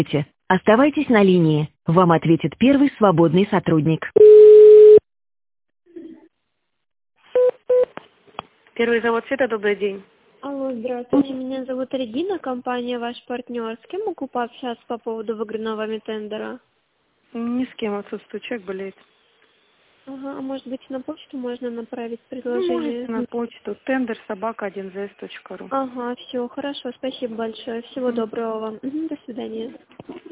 Оставайтесь на линии. Вам ответит первый свободный сотрудник. Первый завод света, добрый день. Алло, здравствуйте, меня зовут Регина, компания «Ваш партнер». С кем могу пообщаться по поводу выигранного вами тендера? Ни с кем отсутствует, человек болеет. Ага, а может быть на почту можно направить Ну, предложение? можете на почту tender@1gs.ru. Ага, все, хорошо, спасибо большое. Всего доброго вам. Мгм, до свидания.